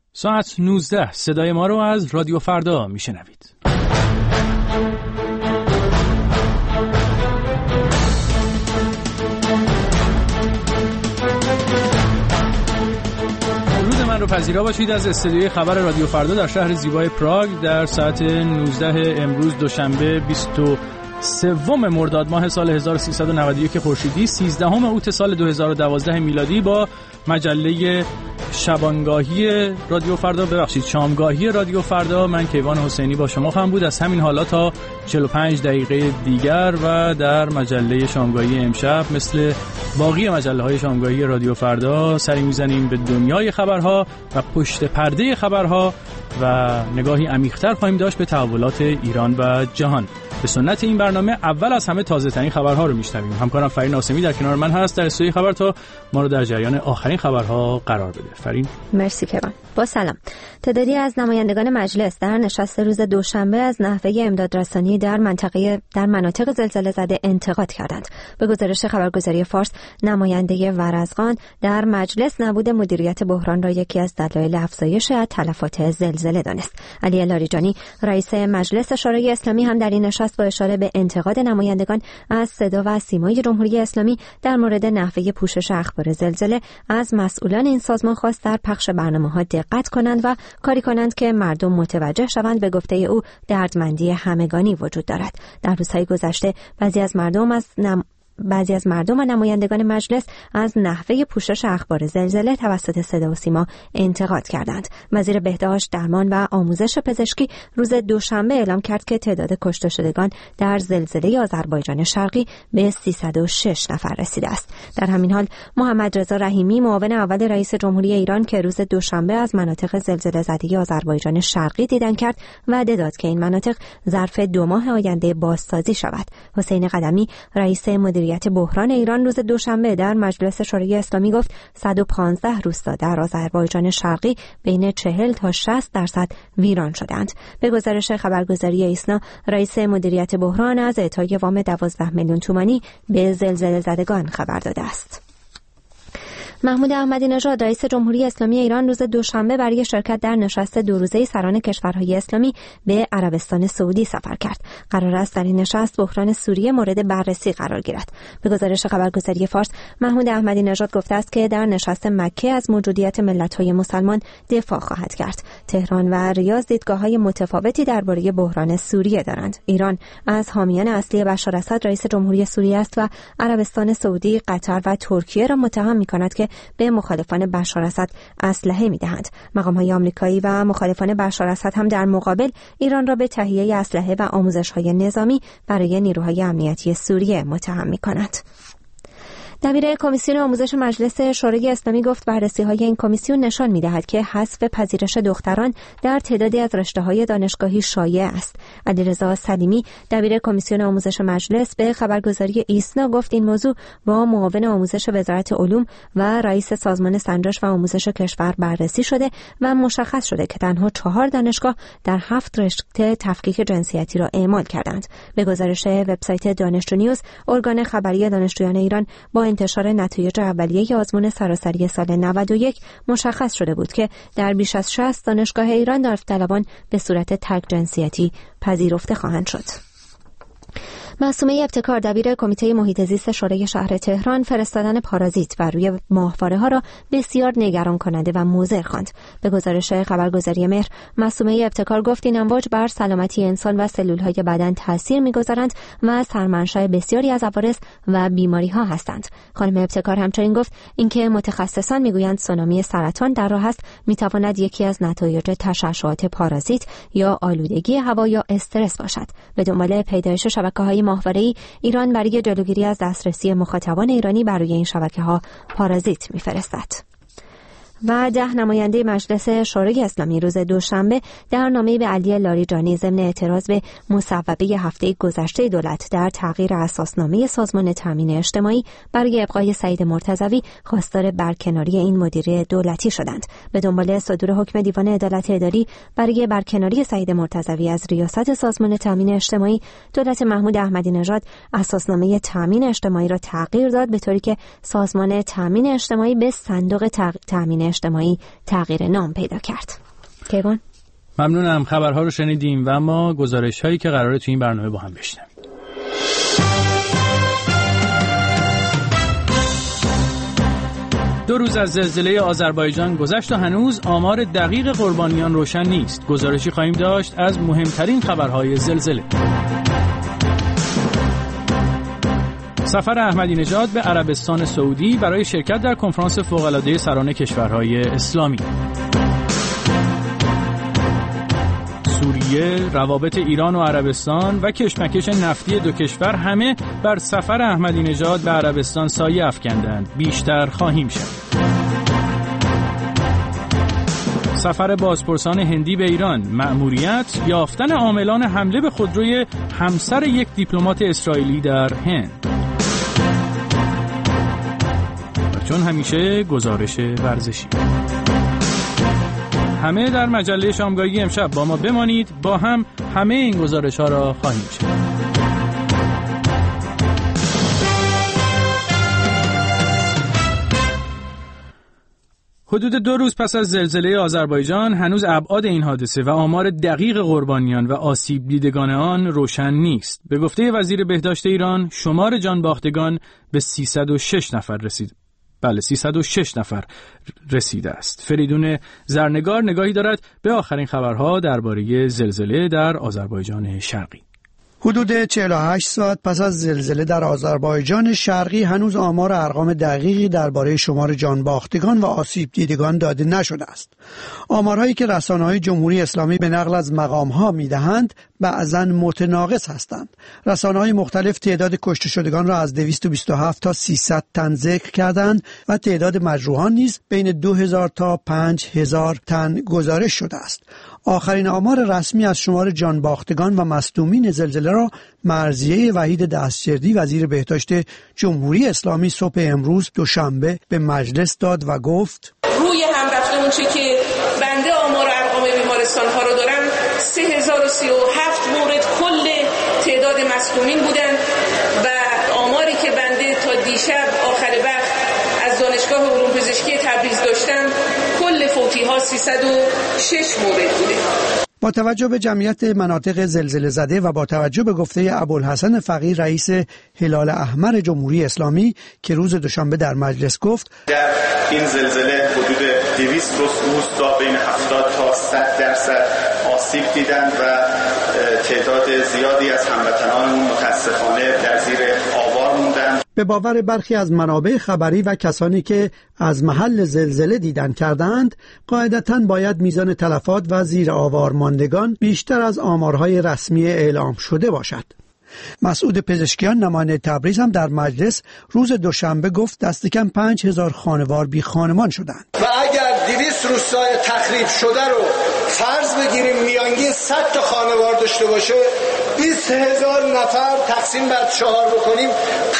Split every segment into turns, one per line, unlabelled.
ساعت 19 صدای ما رو از رادیو فردا میشنوید. درود من رو پذیرا باشید از استودیوی خبر رادیو فردا در شهر زیبای پراگ در ساعت 19 امروز دوشنبه 23 مرداد ماه سال 1391 خورشیدی 13 اوت سال 2012 میلادی با مجله شبانگاهی رادیو فردا شامگاهی رادیو فردا. من کیوان حسینی با شما خواهم بود از همین حالا تا 45 دقیقه دیگر و در مجله شامگاهی امشب مثل باقی مجله‌های شامگاهی رادیو فردا سری میزنیم به دنیای خبرها و پشت پرده خبرها و نگاهی عمیق‌تر خواهیم داشت به تحولات ایران و جهان. به سنت این برنامه اول از همه تازه‌ترین خبرها رو میشنویم. همکارم فرین ناصمی در کنار من هست در استودیوی خبر تا ما رو در جریان آخرین خبرها قرار بده. فرین
مرسی کیوان. با سلام. تعدادی از نمایندگان مجلس در نشست روز دوشنبه از نحوه امدادرسانی در مناطق زلزله زده انتقاد کردند. به گزارش خبرگزاری فارس، نماینده ورزقان در مجلس نبود مدیریت بحران را یکی از دلایل افزایش تلفات زلزله دانست. علی لاریجانی رئیس مجلس شورای اسلامی هم در این نشست با اشاره به انتقاد نمایندگان از صدا و سیمای جمهوری اسلامی در مورد نحوه پوشش اخبار زلزله از مسئولان این سازمان خواست در پخش برنامه‌ها دقت کنند و کاری کنند که مردم متوجه شوند. به گفته او دردمندی همگانی وجود دارد. در روزهای گذشته بعضی از مردم و نمایندگان مجلس از نحوه پوشش اخبار زلزله توسط صدا و سیما انتقاد کردند. وزیر بهداشت، درمان و آموزش پزشکی روز دوشنبه اعلام کرد که تعداد کشته شدگان در زلزله آذربایجان شرقی به 306 نفر رسیده است. در همین حال محمد رضا رحیمی معاون اول رئیس جمهوری ایران که روز دوشنبه از مناطق زلزله زده آذربایجان شرقی دیدن کرد وعده داد که این مناطق ظرف 2 ماه آینده بازسازی شود. حسین قدمی رئیس مدیریت بحران ایران روز دوشنبه در مجلس شورای اسلامی گفت 115 روستا در آذربایجان شرقی بین 40 تا 60% ویران شدند. به گزارش خبرگزاری ایسنا، رئیس مدیریت بحران از اعطای وام 12 میلیون تومانی به زلزله زدگان خبر داده است. محمود احمدی نژاد رئیس جمهوری اسلامی ایران روز دوشنبه برای شرکت در نشست 2 روزه سران کشورهای اسلامی به عربستان سعودی سفر کرد. قرار است در این نشست بحران سوریه مورد بررسی قرار گیرد. به گزارش خبرگزاری فارس، محمود احمدی نژاد گفته است که در نشست مکه از موجودیت ملت‌های مسلمان دفاع خواهد کرد. تهران و ریاض دیدگاه‌های متفاوتی درباره بحران سوریه دارند. ایران از حامیان اصلی بشار اسد رئیس جمهوری سوریه است و عربستان سعودی، قطر و ترکیه را متهم می‌کند که به مخالفان بشار اسد اسلحه می‌دهند. مقام‌های آمریکایی و مخالفان بشار اسد هم در مقابل ایران را به تهیه اسلحه و آموزش‌های نظامی برای نیروهای امنیتی سوریه متهم می‌کند. دبیر کمیسیون آموزش مجلس شورای اسلامی گفت بررسی‌های این کمیسیون نشان می‌دهد که حذف پذیرش دختران در تعدادی از رشته‌های دانشگاهی شایع است. علیرضا سلیمی دبیر کمیسیون آموزش مجلس به خبرگزاری ایسنا گفت این موضوع با معاون آموزش وزارت علوم و رئیس سازمان سنجش و آموزش کشور بررسی شده و مشخص شده که تنها 4 دانشگاه در 7 رشته تفکیک جنسیتی را اعمال کردند. به گزارش وبسایت دانشجو نیوز، ارگان خبری دانشجویان ایران با انتشار نتایج اولیه آزمون سراسری سال 91 مشخص شده بود که در بیش از 60 دانشگاه ایران داوطلبان به صورت تک جنسیتی پذیرفته خواهند شد. معصومه ابتکار دبیر کمیته محیط زیست شورای شهر تهران فرستادن پارازیت بر روی ماهواره‌ها را بسیار نگران کننده و مضر خواند. به گزارش خبرگزاری مهر، معصومه ابتکار گفت این امواج بر سلامتی انسان و سلول‌های بدن تاثیر می‌گذارند و سرمنشأ بسیاری از عوارض و بیماری‌ها هستند. خانم ابتکار همچنین گفت اینکه متخصصان می‌گویند سونامی سرطان در راه است می‌تواند یکی از نتایج تشعشعات پارازیت یا آلودگی هوا یا استرس باشد. به دنبال پیدایش شبکه‌های ماهواره‌ای، ایران برای جلوگیری از دسترسی مخاطبان ایرانی بر روی این شبکه‌ها پارازیت می‌فرستد. و 10 نماینده مجلس شورای اسلامی روز دوشنبه در نامه‌ای به علی لاریجانی ضمن اعتراض به مصوبه هفته گذشته دولت در تغییر اساسنامه سازمان تامین اجتماعی برای ابقای سعید مرتضوی خواستار برکناری این مدیر دولتی شدند. به دنبال صدور حکم دیوان عدالت اداری برای برکناری سعید مرتضوی از ریاست سازمان تامین اجتماعی، دولت محمود احمدی نژاد اساسنامه تامین اجتماعی را تغییر داد به طوری که سازمان تامین اجتماعی به صندوق تامین اجتماعی تغییر نام پیدا کرد. کیوان؟
ممنونم. خبرها رو شنیدیم و اما گزارش هایی که قراره تو این برنامه با هم بشنویم. 2 روز از زلزله آذربایجان گذشت و هنوز آمار دقیق قربانیان روشن نیست. گزارشی خواهیم داشت از مهمترین خبرهای زلزله. سفر احمدی نژاد به عربستان سعودی برای شرکت در کنفرانس فوق‌العاده سران کشورهای اسلامی. سوریه، روابط ایران و عربستان و کشمکش نفتی دو کشور همه بر سفر احمدی نژاد به عربستان سایه افکندند. بیشتر خواهیم شد. سفر بازپرسان هندی به ایران، مأموریت یافتن عاملان حمله به خودروی همسر یک دیپلمات اسرائیلی در هند. چون همیشه گزارش ورزشی. همه در مجله شامگاهی امشب با ما بمانید، با هم همه این گزارش ها را خواهیم شنید. حدود 2 روز پس از زلزله آذربایجان هنوز ابعاد این حادثه و آمار دقیق قربانیان و آسیب دیدگان آن روشن نیست. به گفته وزیر بهداشت ایران، شمار جان باختگان به 306 نفر رسید. بله، 306 نفر رسیده است. فریدون زرنگار نگاهی دارد به آخرین خبرها درباره زلزله در آذربایجان شرقی.
حدود 48 ساعت پس از زلزله در آذربایجان شرقی هنوز آمار ارقام دقیقی درباره شمار جان باختگان و آسیب دیدگان داده نشده است. آمارهایی که رسانه‌های جمهوری اسلامی به نقل از مقام‌ها می‌دهند بعضاً متناقض هستند. رسانه‌های مختلف تعداد کشته شدگان را از 227 تا 300 تن ذکر کردند و تعداد مجروحان نیز بین 2000 تا 5000 تن گزارش شده است. آخرین آمار رسمی از شمار جان باختگان و مصدومین زلزله را مرضیه وحید دستجردی وزیر بهداشت جمهوری اسلامی صبح امروز دوشنبه به مجلس داد و گفت
روی هم رفته اون چه که بنده آمار ارقام بیمارستان ها رو دارم 3037 مورد کل تعداد مصدومین بودن و آماری که بنده تا دیشب آخر وقت از دانشگاه علوم پزشکی تبریز داشتم کل فوتی ها 306 مورد بوده.
با توجه به جمعیت مناطق زلزله زده و با توجه به گفته ابوالحسن فقیه رئیس هلال احمر جمهوری اسلامی که روز دوشنبه در مجلس گفت
در این زلزله حدود 200 روستا بین 70 تا 100% آسیب دیدند و تعداد زیادی از هموطنانمون متاسفانه در زیر آوار موندند.
به باور برخی از منابع خبری و کسانی که از محل زلزله دیدن کردند، قاعدتاً باید میزان تلفات و زیر آوار ماندگان بیشتر از آمارهای رسمی اعلام شده باشد. مسعود پزشکیان نماینده تبریز هم در مجلس روز دوشنبه گفت دست کم 5000 خانوار بی خانمان شدند.
و اگر 200 روستای تخریب شده رو فرض بگیریم میانگین 100 تا خانوار داشته باشه، 20000 نفر تقسیم بر 4 بکنیم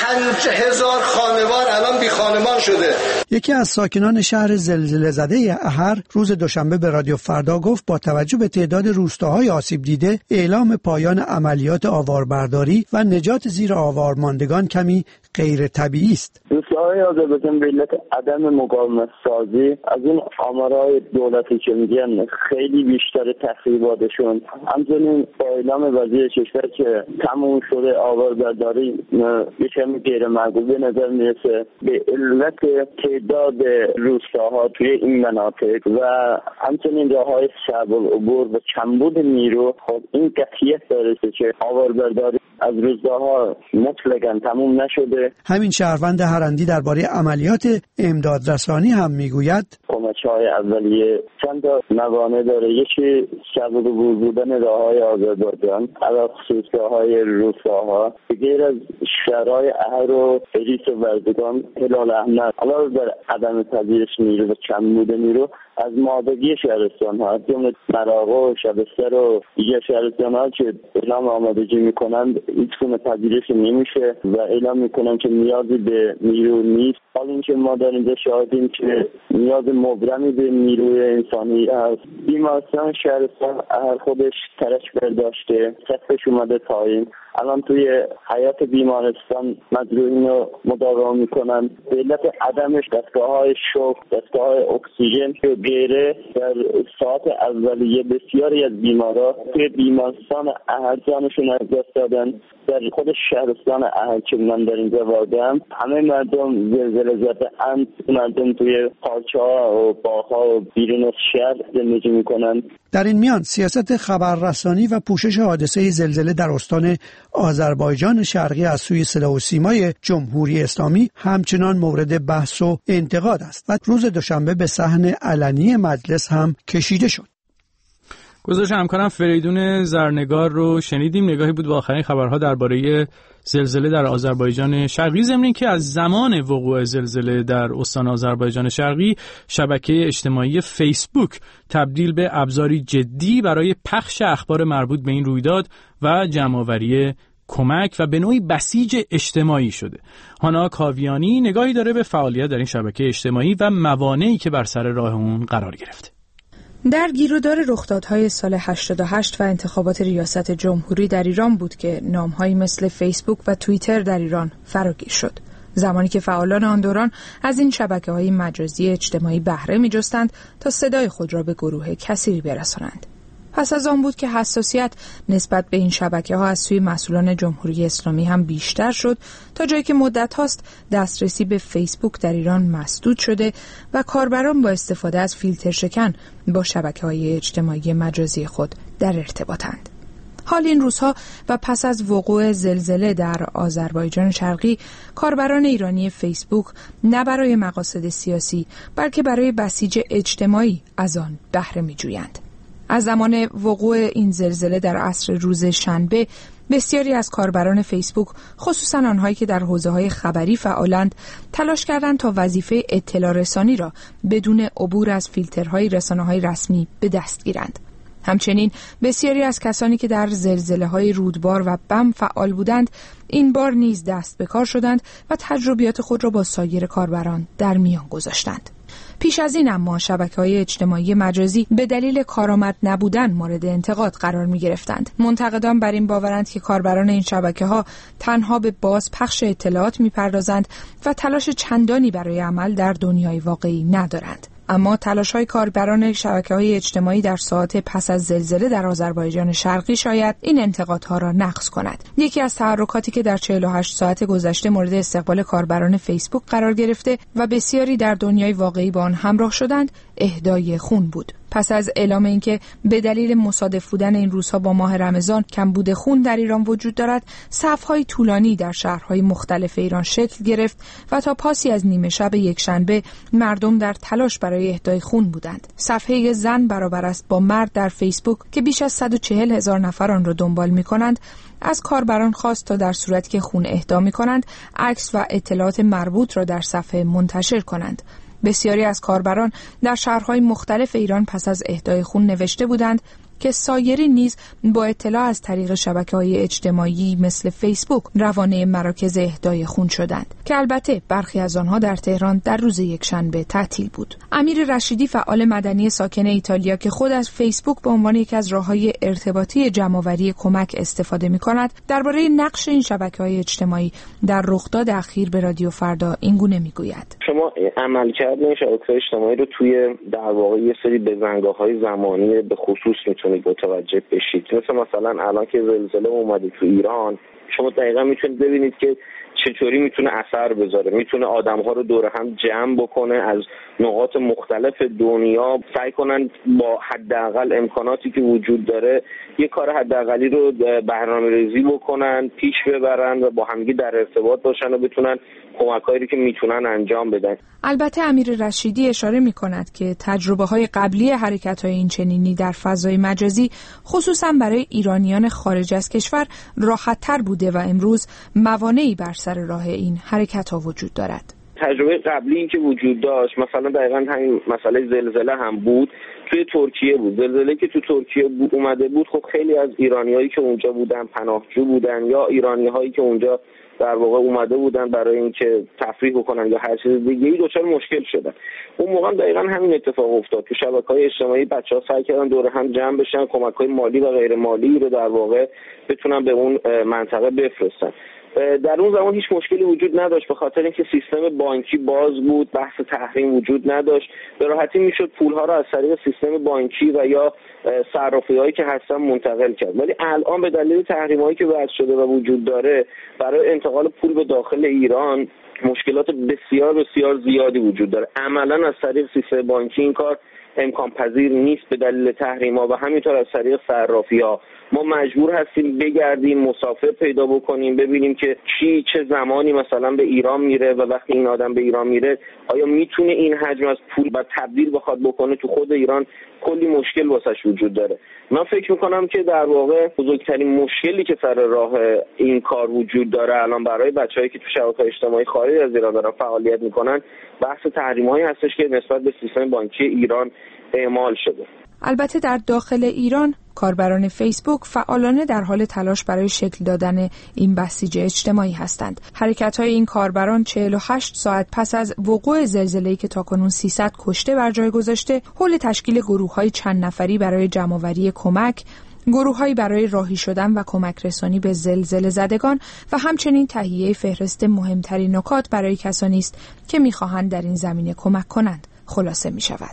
5000 خانوار الان بی خانمان شده.
یکی از ساکنان شهر زلزله زده احر روز دوشنبه به رادیو فردا گفت با توجه به تعداد روستاهای آسیب دیده اعلام پایان عملیات آواربرداری و نجات زیر آوار ماندگان کمی غیر طبیعی است.
روستاهای آذربایجان به علت عدم مقاومت سازی از اون آمارهای دولتی که میگن خیلی بیشتر تخریباتشون، همچنین با اعلام وزیر کشور که تموم شده آواربرداری یکم غیر معقول به نظر میرسه. به علت تعداد روستاها توی این مناطق و همچنین راههای صعب العبور و کمبود نیرو، خب این قطعیت داره که آواربرداری از روستاها مطلقاً تموم نشده.
همین شهروند هرندی درباره عملیات امدادرسانی هم میگوید
کمک‌های اولیه چند تا موانع داره. یکی صعب العبور بودن راههای آذربایجان، علاوه خصوص راههای روستاها، غیر از شهرهای احر و اریس و وردگان، هلال احمر، علاوه بر عدم پذیرش نیرو و کمبود نیرو از مادگی شهرستان ها، جمله مراغه و شبستر و دیگر شهرستان ها که اعلام آمادگی میکنند هیچ گونه پذیرش نمیشه و اعلام میکنند که نیازی به نیرو نیست. حال اینکه ما در اینجا شاهدیم که نیاز مبرمی به نیروی انسانی هست. بیمارستان شهرستان هر خودش ترک برداشته، سقفش اومده پایین، الان توی حیات بیمارستان مجروحین رو مداوا میکنن. به علت عدم دستگاه‌های شوک، دستگاه‌های اکسیژن و غیره در ساعت اولیه بسیاری از بیمارا توی بیمارستان احد جانشون از دست دادن. در خود شهرستان احد که من در اینجا واقعم، همه مردم زلزله زده اند، مردم توی پارچه‌ها و باغ‌ها و بیرون از شهر زندگی میکنن.
در این میان سیاست خبررسانی و پوشش حادثه زلزله در استان آذربایجان شرقی از سوی صدا و سیمای جمهوری اسلامی همچنان مورد بحث و انتقاد است و روز دوشنبه به صحن علنی مجلس هم کشیده شد.
گزارش همکارم فریدون زرنگار رو شنیدیم. نگاهی بود به آخرین خبرها درباره زلزله در آذربایجان شرقی، ضمن اینکه از زمان وقوع زلزله در استان آذربایجان شرقی شبکه اجتماعی فیسبوک تبدیل به ابزاری جدی برای پخش اخبار مربوط به این رویداد و جمع‌آوری کمک و به نوعی بسیج اجتماعی شده. هانا کاویانی نگاهی داره به فعالیت در این شبکه اجتماعی و موانعی که بر سر راه اون قرار گرفته.
در گیرودار رخدادهای سال 88 و انتخابات ریاست جمهوری در ایران بود که نام‌هایی مثل فیسبوک و توییتر در ایران فراگیر شد. زمانی که فعالان آن دوران از این شبکه‌های مجازی اجتماعی بهره می‌جستند تا صدای خود را به گروه کثیری برسانند. پس از آن بود که حساسیت نسبت به این شبکه‌ها از سوی مسئولان جمهوری اسلامی هم بیشتر شد، تا جایی که مدت هاست دسترسی به فیسبوک در ایران مسدود شده و کاربران با استفاده از فیلتر شکن با شبکه‌های اجتماعی مجازی خود در ارتباطند. حال این روزها و پس از وقوع زلزله در آذربایجان شرقی، کاربران ایرانی فیسبوک نه برای مقاصد سیاسی بلکه برای بسیج اجتماعی از آن بهره می‌جویند. از زمان وقوع این زلزله در عصر روز شنبه، بسیاری از کاربران فیسبوک، خصوصا آنهایی که در حوزه‌های خبری فعالند، تلاش کردند تا وظیفه اطلاع رسانی را بدون عبور از فیلترهای رسانه‌های رسمی به دست گیرند. همچنین بسیاری از کسانی که در زلزله‌های رودبار و بم فعال بودند، این بار نیز دست به کار شدند و تجربیات خود را با سایر کاربران در میان گذاشتند. پیش از این اما شبکه‌های اجتماعی مجازی به دلیل کارآمد نبودن مورد انتقاد قرار می‌گرفتند. منتقدان بر این باورند که کاربران این شبکه‌ها تنها به بازپخش اطلاعات می‌پردازند و تلاش چندانی برای عمل در دنیای واقعی ندارند. اما تلاش‌های کاربران شبکه‌های اجتماعی در ساعات پس از زلزله در آذربایجان شرقی شاید این انتقادها را نقض کند. یکی از تحرکاتی که در 48 ساعت گذشته مورد استقبال کاربران فیسبوک قرار گرفته و بسیاری در دنیای واقعی با آن همراه شدند، اهدای خون بود. پس از اعلام اینکه به دلیل مصادف بودن این روزها با ماه رمضان کمبود خون در ایران وجود دارد، صف‌های طولانی در شهرهای مختلف ایران شکل گرفت و تا پاسی از نیمه شب یکشنبه مردم در تلاش برای اهدای خون بودند. صفحه زن برابر است با مرد در فیسبوک که بیش از 140,000 نفر آن را دنبال می‌کنند، از کاربران خواست تا در صورتی که خون اهدا می‌کنند، عکس و اطلاعات مربوط را در صفحه منتشر کنند. بسیاری از کاربران در شهرهای مختلف ایران پس از اهدای خون نوشته بودند که سایرین نیز با اطلاع از طریق شبکه‌های اجتماعی مثل فیسبوک روانه مراکز اهدای خون شدند که البته برخی از آنها در تهران در روز یکشنبه تعطیل بود. امیر رشیدی فعال مدنی ساکن ایتالیا که خود از فیسبوک به عنوان یکی از راه‌های ارتباطی جمع‌آوری کمک استفاده می‌کند، درباره نقش این شبکه‌های اجتماعی در رخداد اخیر به رادیو فردا اینگونه می‌گوید:
شما عملکرد این شبکه‌های اجتماعی رو توی در واقع یه سری بزنگاه‌های زمانی به خصوص میتونید متوجه بشید. مثلا الان که زلزله اومده تو ایران، شما دقیقا میتونید ببینید که چطوری میتونه اثر بذاره، میتونه آدم‌ها رو دور هم جمع بکنه، از نقاط مختلف دنیا سعی کنن با حداقل امکاناتی که وجود داره یه کار حداقلی رو برنامه‌ریزی بکنن، پیش ببرن و با همگی در ارتباط باشن و بتونن کمکایی رو که میتونن انجام بدن.
البته امیر رشیدی اشاره می‌کند که تجربه‌های قبلی حرکت‌های این چنینی در فضای مجازی خصوصا برای ایرانیان خارج از کشور راحت‌تر بوده و امروز موانعی بر سر راه این حرکت‌ها وجود دارد.
تجربه قبلی که وجود داشت، مثلا دقیقاً همین مسئله زلزله هم بود، توی ترکیه بود. زلزله که تو ترکیه اومده بود، خب خیلی از ایرانیایی که اونجا بودن پناهجو بودن یا ایرانی‌هایی که اونجا در واقع اومده بودن برای اینکه تفریح بکنن یا هر چیز دیگه‌ای دچار مشکل شدن. اون موقع دقیقاً همین اتفاق افتاد. تو شبکه‌های اجتماعی بچه‌ها سعی کردن دور هم جمع بشن، کمک‌های مالی و غیر مالی رو در واقع بتونن به اون منطقه بفرستن. در اون زمان هیچ مشکلی وجود نداشت، به خاطر اینکه سیستم بانکی باز بود، بحث تحریم وجود نداشت، به راحتی میشد پول‌ها رو از طریق سیستم بانکی و یا صرافی‌هایی که هستن منتقل کرد. ولی الان به دلیل تحریم‌هایی که وضع شده و وجود داره برای انتقال پول به داخل ایران مشکلات بسیار بسیار زیادی وجود داره. عملاً از طریق سیستم بانکی این کار امکان پذیر نیست به دلیل تحریم‌ها و همینطور از طریق صرافی‌ها. ما مجبور هستیم بگردیم، مسافر پیدا بکنیم، ببینیم که کی چه زمانی مثلا به ایران میره و وقتی این آدم به ایران میره آیا میتونه این حجم از پول و تبدیل بخواد بکنه تو خود ایران. کلی مشکل واسش وجود داره. من فکر میکنم که در واقع بزرگترین مشکلی که سر راه این کار وجود داره الان برای بچه‌هایی که تو شبکه‌های اجتماعی خارج از ایران دارن فعالیت میکنن بحث تحریم‌هایی هستش که نسبت به سیستم بانکی ایران اعمال شده.
البته در داخل ایران کاربران فیسبوک فعالانه در حال تلاش برای شکل دادن این بسیج اجتماعی هستند. حرکت‌های این کاربران 48 ساعت پس از وقوع زلزله‌ای که تاکنون 300 کشته بر جای گذاشته، حول تشکیل گروه‌های چند نفری برای جمع‌آوری کمک، گروه‌هایی برای راهی شدن و کمک رسانی به زلزله زدگان و همچنین تهیه فهرست مهمترین نکات برای کسانی است که می‌خواهند در این زمینه کمک کنند خلاصه می‌شود.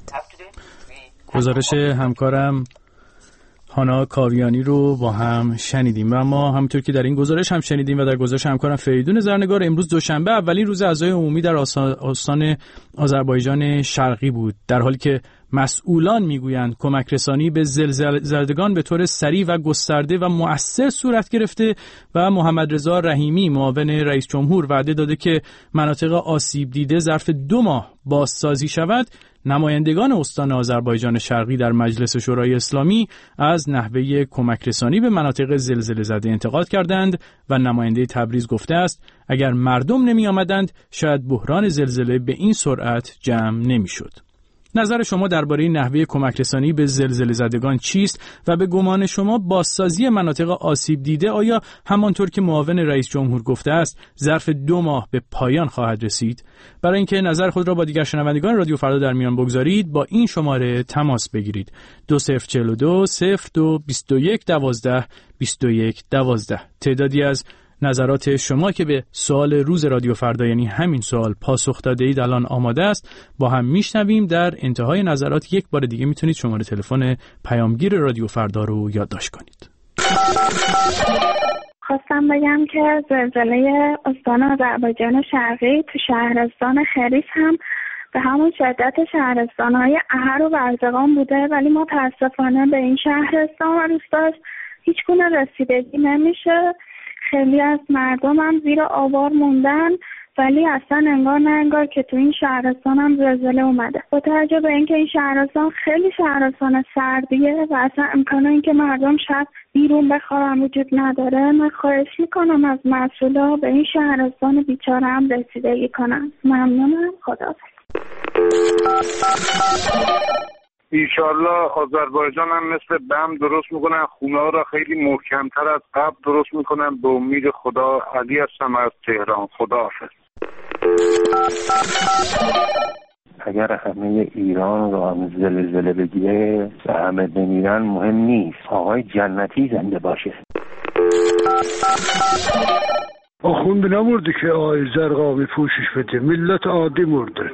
گزارش همکارم هانا کاویانی رو با هم شنیدیم و ما همونطور که در این گزارش هم شنیدیم و در گزارش همکارم فریدون زرنگار، امروز دوشنبه اولین روز عزای عمومی در آستان آذربایجان شرقی بود، در حالی که مسئولان میگویند کمک رسانی به زلزله زدگان به طور سریع و گسترده و مؤثر صورت گرفته و محمد رضا رحیمی معاون رئیس جمهور وعده داده که مناطق آسیب دیده ظرف 2 ماه بازسازی شود. نمایندگان استان آذربایجان شرقی در مجلس شورای اسلامی از نحوه کمک رسانی به مناطق زلزله زده انتقاد کردند و نماینده تبریز گفته است اگر مردم نمی آمدند شاید بحران زلزله به این سرعت جمع نمی شد. نظر شما درباره نحوه کمک رسانی به زلزله زدگان چیست و به گمان شما بازسازی مناطق آسیب دیده آیا همانطور که معاون رئیس جمهور گفته است ظرف 2 ماه به پایان خواهد رسید؟ برای اینکه نظر خود را با دیگر شنوندگان رادیو فردا در میان بگذارید با این شماره تماس بگیرید 2042 02 21 12 21 12. تعدادی از نظرات شما که به سوال روز رادیو فردا یعنی همین سوال پاسخ داده اید الان آماده است، با هم میشنویم. در انتهای نظرات یک بار دیگه میتونید شماره تلفن پیامگیر رادیو فردا رو یادداشت کنید.
خواستم بگم که زلزله استان آذربایجان شرقی تو شهرستان خریس هم به همون شدت شهرستان‌های احر و برزقان بوده، ولی متاسفانه به این شهرستان و روستاش هیچ گونه رسیدگی نمیشه. خیلی از مردم هم زیر آوار موندن، ولی اصلا انگار نه انگار که تو این شهرستان هم زلزله اومده. با توجه به اینکه این شهرستان خیلی شهرستان سردیه و اصلا امکان اینکه مردم شب بیرون بخوابن وجود نداره، من خواهش میکنم از مسئولا به این شهرستان بیچاره هم رسیدگی کنن. ممنونم. خداحافظ.
ایشالله آذربایجان هم مثل بم درست میکنن، خونه ها را خیلی محکمتر از قبل درست میکنن. به امید خدا. علی هستم از تهران. خداحافظ.
اگر همه ایران را هم زلزله بگیره و همه بمیرن مهم نیست، آقای جنتی زنده باشه.
آخونده نمورده که آقای زرقامی پوشش بده، ملت عادی مرده.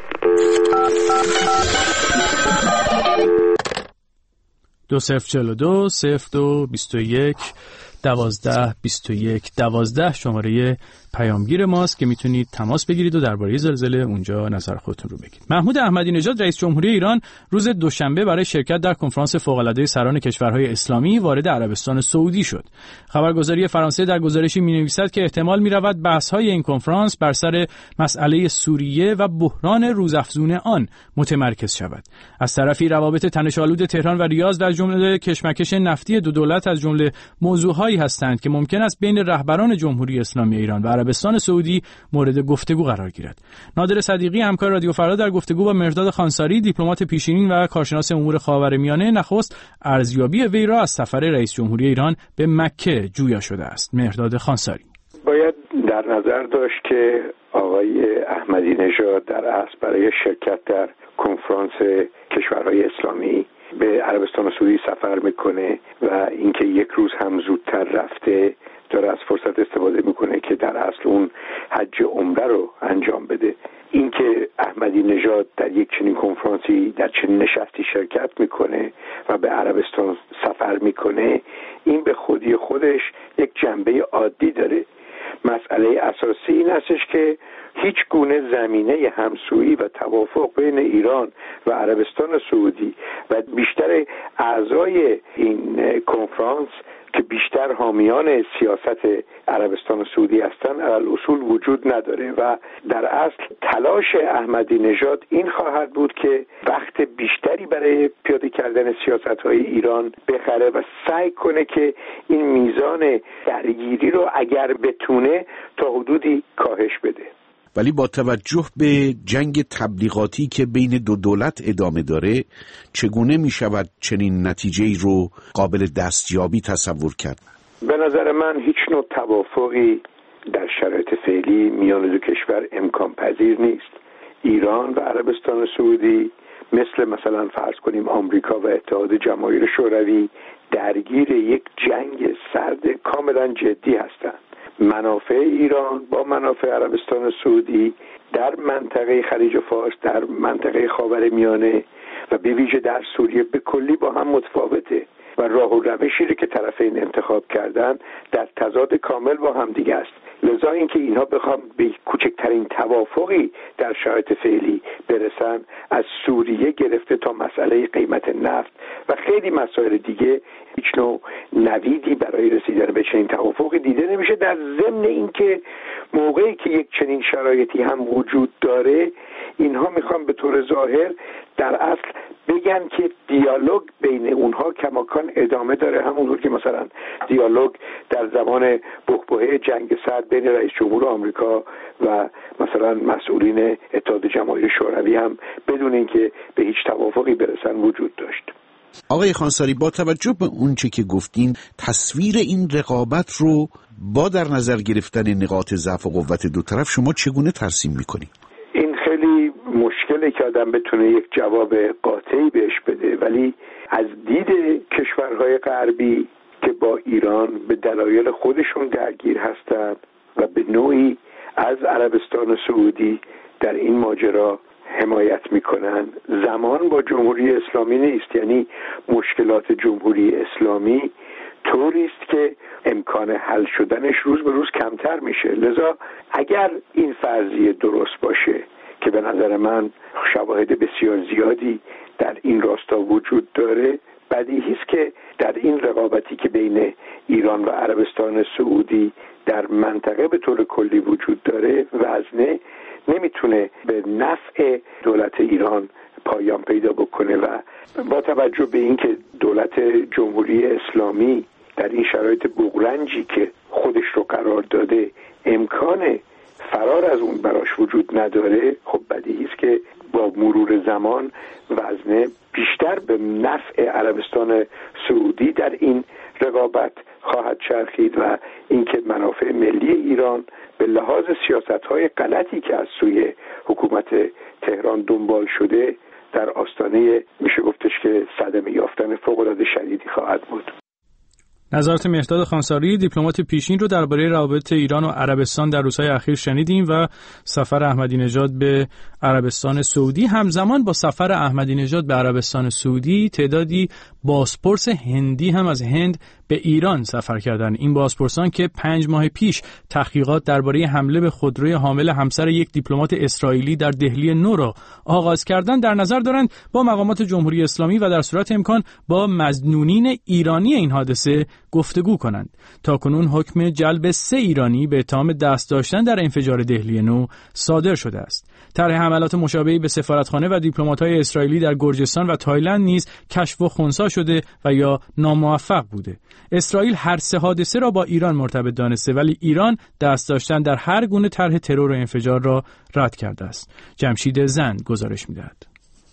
2042 02 21 12 21 12 شماره پیامگیر ماست که میتونید تماس بگیرید و درباره زلزله اونجا نظر خودتون رو بگید. محمود احمدی نژاد رئیس جمهوری ایران روز دوشنبه برای شرکت در کنفرانس فوق‌العاده سران کشورهای اسلامی وارد عربستان سعودی شد. خبرگزاری فرانسه در گزارشی می‌نویسد که احتمال می‌رود بحث‌های این کنفرانس بر سر مسئله سوریه و بحران روزافزون آن متمرکز شود. از طرفی روابط تنش‌آلود تهران و ریاض در جمله کشمکش نفتی دو دولت از جمله موضوعهایی هستند که ممکن است بین رهبران جمهوری اسلامی ایران و عربستان سعودی مورد گفتگو قرار گیرد. نادر صدیقی همکار رادیو فردا در گفتگو با مرداد خانساری دیپلمات پیشین و کارشناس امور خاورمیانه نخست ارزیابی وی را از سفر رئیس جمهوری ایران به مکه جویا شده است. مرداد خانساری:
باید
در نظر داشت که آقای احمدی نژاد در اصل برای شرکت در کنفرانس کشورهای اسلامی به عربستان سعودی سفر میکنه و اینکه یک روز هم زودتر رفته داره از فرصت استفاده میکنه که در اصل اون حج عمره رو انجام بده. اینکه احمدی نژاد در یک چنین کنفرانسی در چنین نشستی شرکت میکنه و به عربستان سفر میکنه، این به خودی خودش یک جنبه عادی داره. مسئله اساسی این هستش که هیچ گونه زمینه همسویی و توافق بین ایران و عربستان سعودی و بیشتر اعضای این کنفرانس که بیشتر حامیان سیاست عربستان سعودی هستند اصول وجود نداره و در اصل تلاش احمدی نژاد این خواهد بود که وقت بیشتری برای پیاده کردن سیاست‌های ایران بخره و سعی کنه که این میزان درگیری رو اگر بتونه تا حدودی کاهش بده.
ولی با توجه به جنگ تبلیغاتی که بین دو دولت ادامه داره، چگونه می شود چنین نتیجه‌ای رو قابل دستیابی تصور کرد؟
به نظر من هیچ نوع توافقی در شرایط فعلی میان دو کشور امکان پذیر نیست. ایران و عربستان سعودی مثلا فرض کنیم آمریکا و اتحاد جماهیر شوروی درگیر یک جنگ سرد کاملا جدی هستند. منافع ایران با منافع عربستان سعودی در منطقه خلیج فارس، در منطقه خاورمیانه و به ویژه در سوریه به کلی با هم متفاوته و راه و روشی که طرفین انتخاب کردن در تضاد کامل با هم دیگه است. لذا اینکه اینها بخوام به کوچکترین توافقی در شرایط فعلی برسن، از سوریه گرفته تا مسئله قیمت نفت و خیلی مسائل دیگه، هیچ نوع نویدی برای رسیدن به چنین توافقی دیده نمیشه. در ضمن اینکه موقعی که یک چنین شرایطی هم وجود داره، اینها میخوان به طور ظاهر در اصل بگن که دیالوگ بین اونها کماکان ادامه داره، همونطور که مثلا دیالوگ در زمان بحبوحه جنگ سرد بین رئیس جمهور آمریکا و مثلا مسئولین اتحاد جماهیر شوروی هم بدون اینکه به هیچ توافقی برسن وجود داشت.
آقای خانساری، با توجه به اونچه که گفتین، تصویر این رقابت رو با در نظر گرفتن نقاط ضعف و قوت دو طرف شما چگونه ترسیم میکنید؟
این خیلی مشکله که آدم بتونه یک جواب قاطعی بهش بده، ولی از دید کشورهای غربی که با ایران به دلایل خودشون درگیر هستند و به نوعی از عربستان سعودی در این ماجرا حمایت میکنن، زمان با جمهوری اسلامی نیست. یعنی مشکلات جمهوری اسلامی طوری است که امکان حل شدنش روز به روز کمتر میشه. لذا اگر این فرضیه درست باشه که به نظر من شواهد بسیار زیادی در این راستا وجود داره، بدیهی است که در این رقابتی که بین ایران و عربستان سعودی در منطقه به طور کلی وجود داره، وزنه نمیتونه به نفع دولت ایران پایان پیدا بکنه و با توجه به اینکه دولت جمهوری اسلامی در این شرایط بغرنجی که خودش رو قرار داده امکان فرار از اون براش وجود نداره، خب بدیهی است که با مرور زمان وزنه بیشتر به نفع عربستان سعودی در این رقابت خواهد چرخید و اینکه منافع ملی ایران به لحاظ سیاست‌های غلطی که از سوی حکومت تهران دنبال شده در آستانه میشه گفتش که صدمه یافتن فوق‌العاده شدیدی خواهد بود.
نظرات مهرداد خانساری، دیپلمات پیشین رو درباره روابط ایران و عربستان در روزهای اخیر شنیدیم و سفر احمدی نژاد به عربستان سعودی. همزمان با سفر احمدی نژاد به عربستان سعودی، تعدادی بازپرس هندی هم از هند به ایران سفر کردند. این بازپرسان که 5 ماه پیش تحقیقات درباره حمله به خودروی حامل همسر یک دیپلمات اسرائیلی در دهلی نو را آغاز کردند، در نظر دارند با مقامات جمهوری اسلامی و در صورت امکان با مظنونین ایرانی این حادثه گفتگو کنند. تاکنون حکم جلب 3 ایرانی به اتهام دست داشتن در انفجار دهلی نو صادر شده است. طرح حملات مشابهی به سفارتخانه و دیپلمات‌های اسرائیلی در گرجستان و تایلند نیز کشف و خنثی شده و یا ناموفق بوده. اسرائیل هر 3 حادثه را با ایران مرتبط دانسته، ولی ایران دست داشتن در هر گونه طرح ترور و انفجار را رد کرده است. جمشید زند گزارش می‌دهد.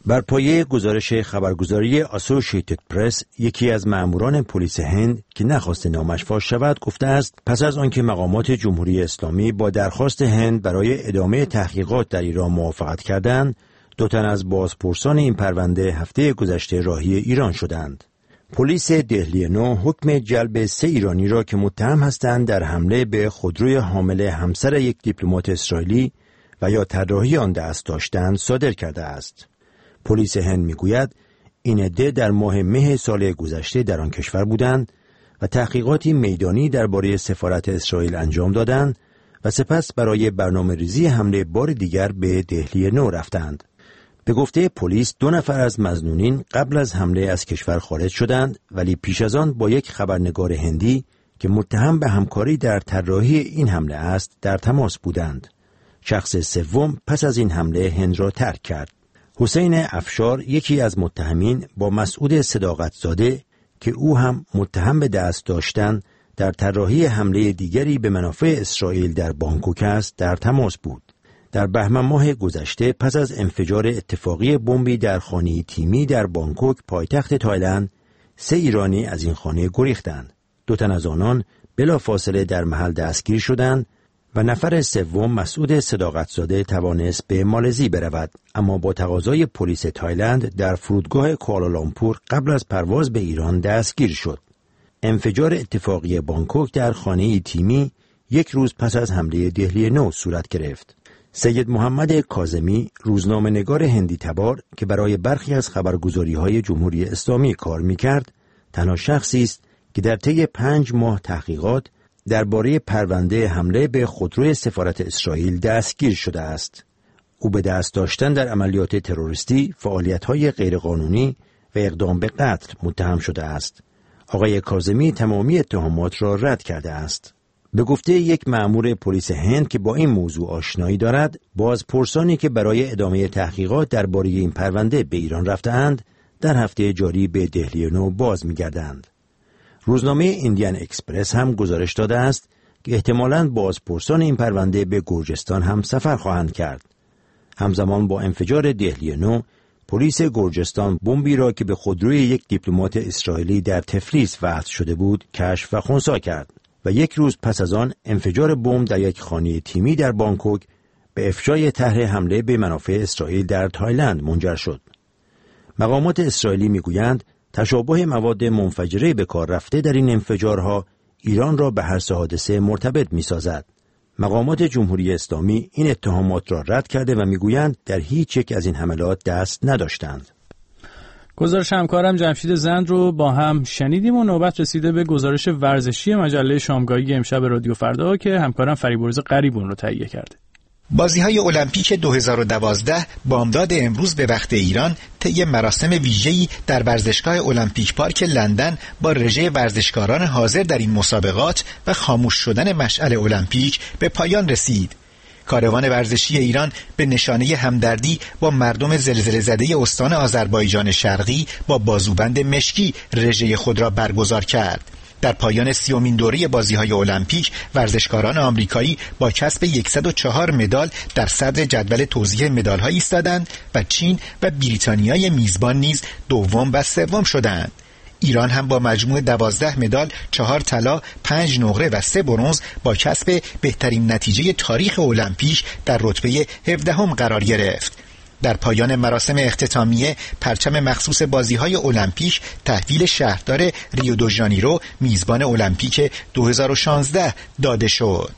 بر پایه گزارش خبرگزاری آسوشیتد پرس، یکی از ماموران پلیس هند که نخواست نامش فاش شود گفته است پس از آنکه مقامات جمهوری اسلامی با درخواست هند برای ادامه تحقیقات در ایران موافقت کردند، 2 تن از بازپرسان این پرونده هفته گذشته راهی ایران شدند. پلیس دهلی نو حکم جلب 3 ایرانی را که متهم هستند در حمله به خودروی حامل همسر یک دیپلمات اسرائیلی و یا طراحی آن دست داشتند صادر کرده است. پلیس هند میگوید این عده در ماه مه سال گذشته در آن کشور بودند و تحقیقاتی میدانی درباره سفارت اسرائیل انجام دادند و سپس برای برنامه‌ریزی حمله بار دیگر به دهلی نو رفتند. به گفته پلیس 2 نفر از مظنونین قبل از حمله از کشور خارج شدند، ولی پیش از آن با یک خبرنگار هندی که متهم به همکاری در طراحی این حمله است در تماس بودند. شخص سوم پس از این حمله هند را ترک کرد. حسین افشار، یکی از متهمین، با مسعود صداقتزاده که او هم متهم به دست داشتن در طراحی حمله دیگری به منافع اسرائیل در بانکوک است در تماس بود. در بهمن ماه گذشته پس از انفجار اتفاقی بمبی در خانه تیمی در بانکوک پایتخت تایلند، 3 ایرانی از این خانه گریختند. 2 تن از آنان بلافاصله در محل دستگیر شدند و نفر سوم مسعود صداقتزاده توانست به مالزی برود، اما با تقاضای پلیس تایلند در فرودگاه کوالالامپور قبل از پرواز به ایران دستگیر شد. انفجار اتفاقی بانکوک در خانه تیمی 1 روز پس از حمله دهلی نو صورت گرفت. سید محمد کاظمی، روزنامه‌نگار هندی تبار که برای برخی از خبرگزاری‌های جمهوری اسلامی کار می‌کرد، تنها شخصی است که در طی 5 ماه تحقیقات درباره پرونده حمله به خودروی سفارت اسرائیل دستگیر شده است. او به دست داشتن در عملیات تروریستی، فعالیت‌های غیرقانونی و اقدام به قتل متهم شده است. آقای کاظمی تمامی اتهامات را رد کرده است. به گفته یک مأمور پلیس هند که با این موضوع آشنایی دارد، بازپرسانی که برای ادامه تحقیقات درباره این پرونده به ایران رفته‌اند، در هفته جاری به دهلی نو باز می‌گردند. روزنامه ایندیان اکسپرس هم گزارش داده است که احتمالاً بازپرسان این پرونده به گرجستان هم سفر خواهند کرد. همزمان با انفجار دهلی نو، پلیس گرجستان بمبی را که به خودروی یک دیپلمات اسرائیلی در تفلیس وصل شده بود، کشف و خنثی کرد و 1 روز پس از آن انفجار بمب در یک خانه تیمی در بانکوک به افشای طرح حمله به منافع اسرائیل در تایلند منجر شد. مقامات اسرائیلی میگویند تشابه مواد منفجره به کار رفته در این انفجارها ایران را به هر 3 حادثه مرتبط می‌سازد. مقامات جمهوری اسلامی این اتهامات را رد کرده و میگویند در هیچ یک از این حملات دست نداشتند.
گزارش همکارم جمشید زند رو با هم شنیدیم و نوبت رسیده به گزارش ورزشی مجله شامگاهی امشب رادیو فردا که همکارم فریبرز قریبون رو تهیه کرده.
بازی‌های المپیک 2012 بامداد امروز به وقت ایران طی مراسم ویژه‌ای در ورزشگاه المپیک پارک لندن با رژه ورزشکاران حاضر در این مسابقات و خاموش شدن مشعل المپیک به پایان رسید. کاروان ورزشی ایران به نشانه همدردی با مردم زلزله زده استان آذربایجان شرقی با بازوبند مشکی رژه خود را برگزار کرد. در پایان 30مین دوره بازی‌های المپیک ورزشکاران آمریکایی با کسب 104 مدال در صدر جدول توزیع مدال‌ها ایستادند و چین و بریتانیای میزبان نیز دوم و سوم شدند. ایران هم با مجموع 12 مدال، 4 طلا، 5 نقره و 3 برنز با کسب بهترین نتیجه تاریخ المپیک در رتبه 17 قرار گرفت. در پایان مراسم اختتامیه پرچم مخصوص بازی‌های المپیک تحویل شهردار ریو دو ژانیرو میزبان المپیک 2016 داده شد.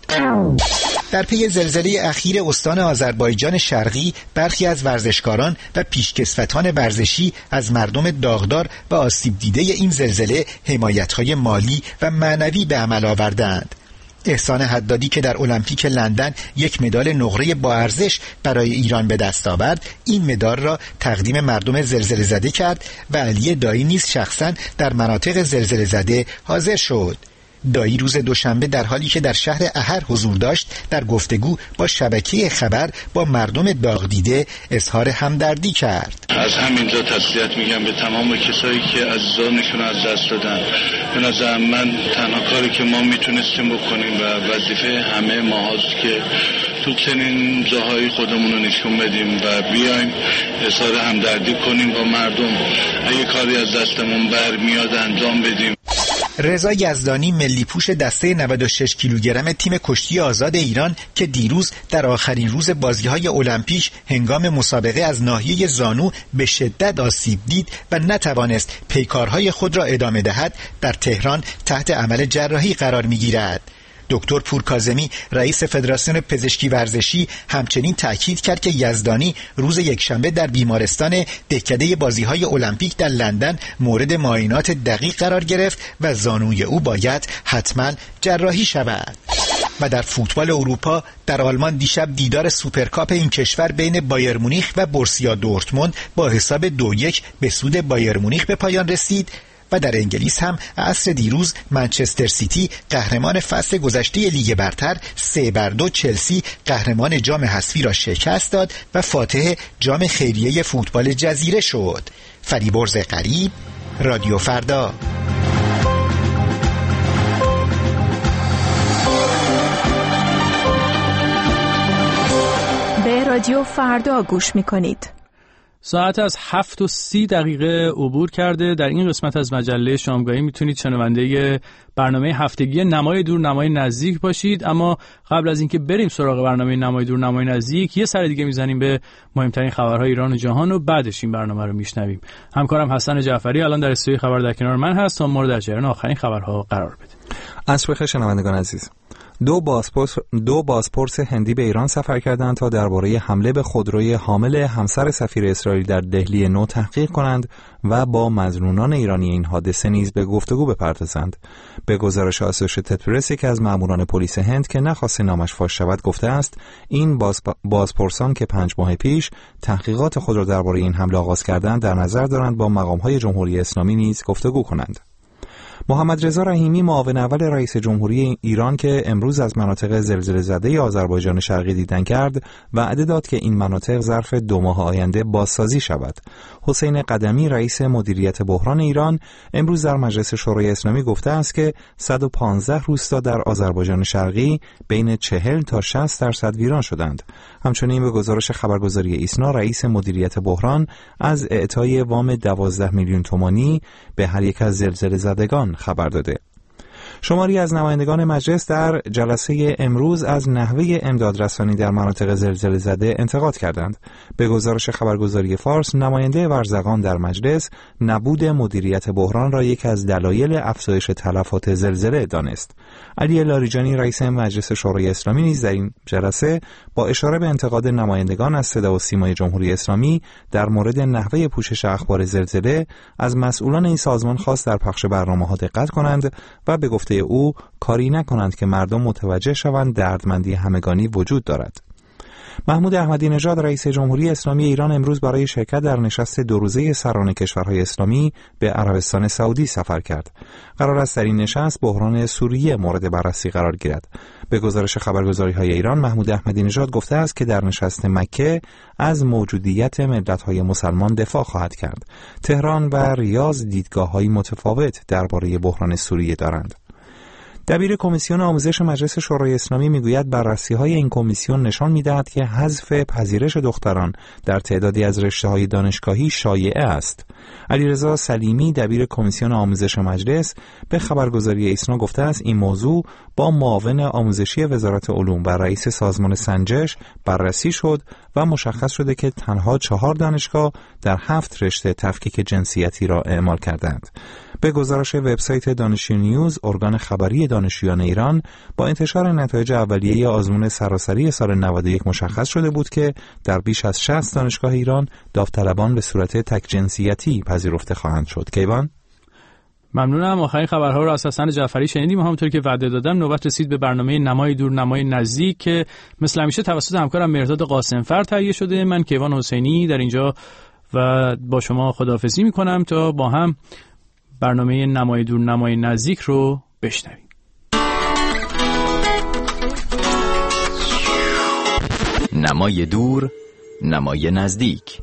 در پی زلزله اخیر استان آذربایجان شرقی برخی از ورزشکاران و پیشکسوتان ورزشی از مردم داغدار و آسیب دیده این زلزله حمایت‌های مالی و معنوی به عمل آوردند. احسان حدادی که در المپیک لندن 1 مدال نقره با ارزش برای ایران به دست آورد، این مدال را تقدیم مردم زلزله زده کرد و علی دایی نیز شخصاً در مناطق زلزله زده حاضر شد. دایی روز دوشنبه در حالی که در شهر احر حضور داشت در گفتگو با شبکه خبر با مردم داغ دیده اظهار همدردی کرد.
از همینجا تسلیت میگم به تمام کسایی که عزیزانشون از دست دادن. به نظر من تنها کاری که ما میتونستیم بکنیم و وظیفه همه ما هست که تو چنین جاهایی خودمون رو نشون بدیم و بیایم اظهار همدردی کنیم با مردم. اگه کاری از دستمون برمیاد انجام بدیم.
رضا یزدانی ملی پوش دسته 96 کیلوگرم تیم کشتی آزاد ایران که دیروز در آخرین روز بازی‌های المپیک هنگام مسابقه از ناحیه زانو به شدت آسیب دید و نتوانست پیکارهای خود را ادامه دهد، در تهران تحت عمل جراحی قرار می‌گیرد. دکتر پورکاظمی رئیس فدراسیون پزشکی ورزشی همچنین تاکید کرد که یزدانی روز یکشنبه در بیمارستان دهکده بازی‌های المپیک در لندن مورد معاینات دقیق قرار گرفت و زانوی او باید حتما جراحی شود. و در فوتبال اروپا در آلمان دیشب دیدار سوپرکاپ این کشور بین بایر مونیخ و بورسیا دورتموند با حساب 2-1 به سود بایر مونیخ به پایان رسید. و در انگلیس هم عصر دیروز منچستر سیتی قهرمان فصل گذشته لیگ برتر 3-2 چلسی قهرمان جام حذفی را شکست داد و فاتح جام خیریه فوتبال جزیره شد. فریبرز قریب، رادیو فردا.
به رادیو فردا گوش می‌کنید.
ساعت از 7:30 عبور کرده. در این قسمت از مجله شامگاهی میتونید شنونده برنامه هفتگی نمای دور نمای نزدیک باشید. اما قبل از اینکه بریم سراغ برنامه نمای دور نمای نزدیک، یه سر دیگه میزنیم به مهمترین خبرهای ایران و جهان و بعدش این برنامه رو میشنویم. همکارم حسن جعفری الان در استودیوی خبر در کنار من هست تا ما رو در جریان آخرین خبرها قرار بده.
عصر بخیر شنوندگان عزیز. دو بازپرس هندی به ایران سفر کردند تا درباره حمله به خودروی حامل همسر سفیر اسرائیل در دهلی نو تحقیق کنند و با مظنونان ایرانی این حادثه نیز به گفتگو بپردازند. به گزارش آسوشیتد پرس، یکی از ماموران پلیس هند که نخواست نامش فاش شود گفته است این بازپرسان که 5 ماه پیش تحقیقات خود را درباره این حمله آغاز کردند در نظر دارند با مقام‌های جمهوری اسلامی نیز گفتگو کنند. محمد رضا رحیمی معاون اول رئیس جمهوری ایران که امروز از مناطق زلزله زده آذربایجان شرقی دیدن کرد وعده داد که این مناطق ظرف 2 ماه آینده بازسازی شود. حسین قدمی رئیس مدیریت بحران ایران امروز در مجلس شورای اسلامی گفته است که 115 روستا در آذربایجان شرقی بین 40 تا 60% ویران شدند. همچنین به گزارش خبرگزاری ایسنا رئیس مدیریت بحران از اعطای وام 12 میلیون تومانی به هر یک از زلزله زدگان خبر داده. شماری از نمایندگان مجلس در جلسه امروز از نحوه امدادرسانی در مناطق زلزله زده انتقاد کردند. به گزارش خبرگزاری فارس، نماینده ورزقان در مجلس نبود مدیریت بحران را یکی از دلایل افزایش تلفات زلزله دانست. علی لاریجانی رئیس مجلس شورای اسلامی نیز در این جلسه با اشاره به انتقاد نمایندگان از صدا و سیمای جمهوری اسلامی در مورد نحوه پوشش اخبار زلزله از مسئولان این سازمان خواست در پخش برنامه‌ها دقت کنند و به گفته او کاری نکنند که مردم متوجه شوند دردمندی همگانی وجود دارد. محمود احمدی نژاد رئیس جمهوری اسلامی ایران امروز برای شرکت در نشست 2 روزه سران کشورهای اسلامی به عربستان سعودی سفر کرد. قرار است در این نشست بحران سوریه مورد بررسی قرار گیرد. به گزارش خبرگزاری‌های ایران، محمود احمدی نژاد گفته است که در نشست مکه از موجودیت ملت‌های مسلمان دفاع خواهد کرد. تهران و ریاض دیدگاه‌های متفاوت درباره بحران سوریه دارند. دبیر کمیسیون آموزش مجلس شورای اسلامی میگوید بررسی‌های این کمیسیون نشان می‌دهد که حذف پذیرش دختران در تعدادی از رشته‌های دانشگاهی شایعه است. علیرضا سلیمی دبیر کمیسیون آموزش مجلس به خبرگزاری ایسنا گفته است این موضوع با معاون آموزشی وزارت علوم و رئیس سازمان سنجش بررسی شد و مشخص شده که تنها 4 دانشگاه در 7 رشته تفکیک جنسیتی را اعمال کردند. به گزارش وبسایت دانشجو نیوز، ارگان خبری دانشجویان ایران با انتشار نتایج اولیه آزمون سراسری سال 91 مشخص شده بود که در بیش از 60 دانشگاه ایران داوطلبان به صورت تک جنسیتی پذیرفته خواهند شد. کیوان؟
ممنونم. آخرین خبرها رو از حسن جعفری شنیدیم. همونطور که وعده دادم نوبت رسید به برنامه نمای دور نمای نزدیک که مثل همیشه توسط همکارم مهرداد قاسمفر تهیه شده. من کیوان حسینی در اینجا و با شما خداحافظی می‌کنم تا با هم برنامه نمای دور نمای نزدیک رو بشنویم.
نمای دور نمای نزدیک.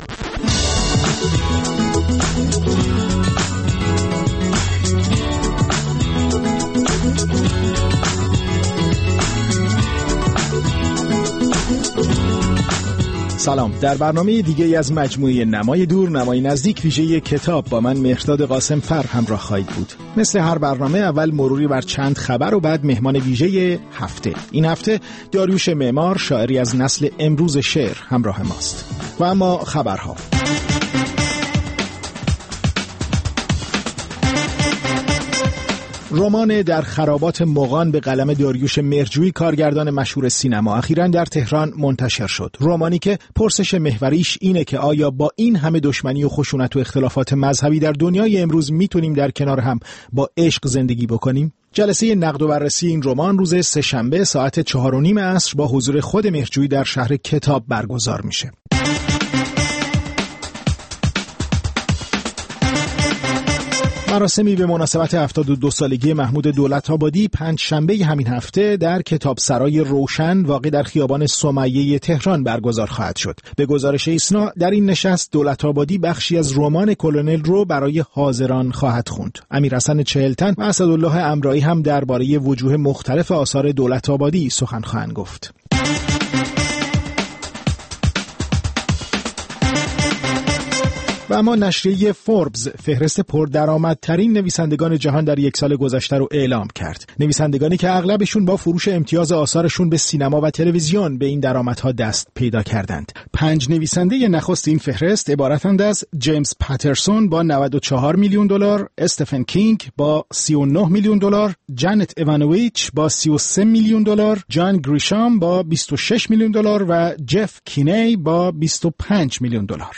سلام. در برنامه دیگه از مجموعه نمای دور نمای نزدیک ویژه کتاب با من مهرداد قاسمفر همراه خواهید بود. مثل هر برنامه اول مروری بر چند خبر و بعد مهمان ویژه هفته. این هفته داریوش معمار، شاعری از نسل امروز شعر همراه ماست. و اما خبرها. رمان در خرابات مغان به قلم داریوش مهرجویی، کارگردان مشهور سینما، اخیراً در تهران منتشر شد. رمانی که پرسش محوریش اینه که آیا با این همه دشمنی و خشونت و اختلافات مذهبی در دنیای امروز میتونیم در کنار هم با عشق زندگی بکنیم؟ جلسه نقد و بررسی این رمان روز سه‌شنبه ساعت 4:30 عصر با حضور خود مهرجویی در شهر کتاب برگزار میشه. مراسمی به مناسبت 72 سالگی محمود دولت‌آبادی پنجشنبه همین هفته در کتابسرای روشن واقع در خیابان سمیه تهران برگزار خواهد شد. به گزارش ایسنا در این نشست دولت‌آبادی بخشی از رمان کلونل رو برای حاضران خواهد خوند. امیرحسن چهلتن و اسدالله امرایی هم درباره وجوه مختلف آثار دولت‌آبادی سخن خواهند گفت. و اما نشریه فوربس فهرست پردرآمدترین نویسندگان جهان در یک سال گذشته رو اعلام کرد. نویسندگانی که اغلبشون با فروش امتیاز آثارشون به سینما و تلویزیون به این درآمدها دست پیدا کردند. 5 نویسنده نخست این فهرست عبارتند از جیمز پاترسون با 94 میلیون دلار، استفن کینگ با 39 میلیون دلار، جانت ایوانویچ با 33 میلیون دلار، جان گریشام با 26 میلیون دلار و جف کینی با 25 میلیون دلار.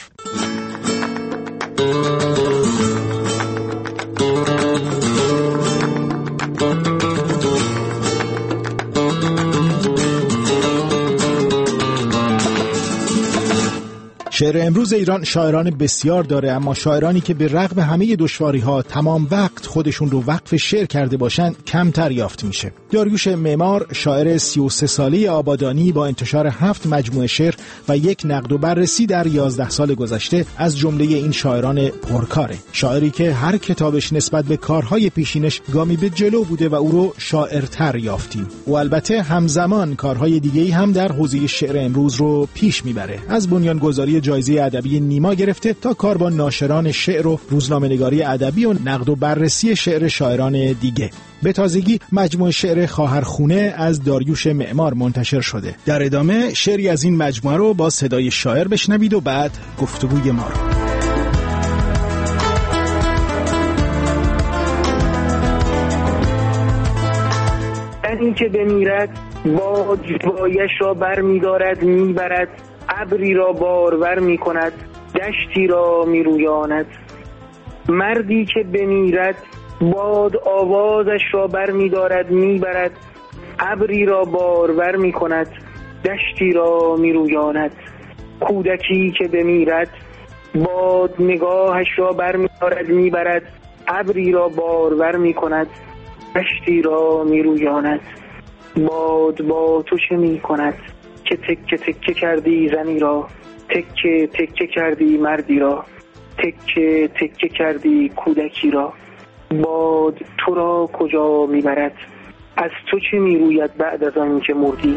شعر امروز ایران شاعران بسیار داره، اما شاعرانی که به رغم همه دشواری‌ها تمام وقت خودشون رو وقف شعر کرده باشن کمتر یافت میشه. داریوش معمار، شاعر 33 ساله آبادانی با انتشار 7 مجموعه شعر و یک نقد و بررسی در 11 سال گذشته از جمله این شاعران پرکاره. شاعری که هر کتابش نسبت به کارهای پیشینش گامی به جلو بوده و او رو شاعرتر یافتیم. و البته همزمان کارهای دیگه‌ای هم در حوزه شعر امروز رو پیش میبره. از بنیانگذاری جایزه ادبی نیما گرفته تا کار با ناشران شعر و روزنامه‌نگاری ادبی و نقد و بررسی شعر شاعران دیگه. به تازگی مجموعه شعر خواهرخونه از داریوش معمار منتشر شده. در ادامه شعری از این مجموعه رو با صدای شاعر بشنوید و بعد گفتگوی ما رو.
این که بمیرد باد جوایش را بر می‌دارد میبرد، ابری را بارور می کند، دشتی را می رویاند. مردی که بمیرد باد آوازش را بر می دارد می برد، ابری را بارور می کند، دشتی را می رویاند. کودکی که بمیرد باد نگاهش را بر می دارد می برد، ابری را بارور می کند، دشتی را می رویاند. باد با تو چه می کند که تکه تکه کردی زنی را، تکه تکه کردی مردی را، تکه تکه کردی کودکی را. باد تو را کجا میبرد؟ از تو چه میروید بعد از آن که مردی؟